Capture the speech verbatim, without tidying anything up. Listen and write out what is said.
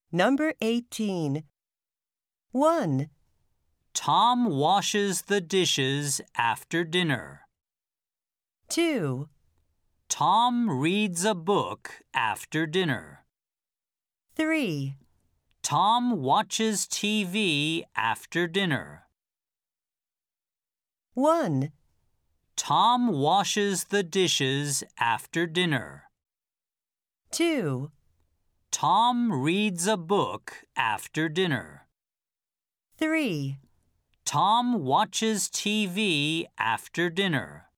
Number eighteen. one. Tom washes the dishes after dinner. two. Tom reads a book after dinner. three. Tom watches T V after dinner. one. Tom washes the dishes after dinner. two. Tom reads a book after dinner. three. Tom watches T V after dinner.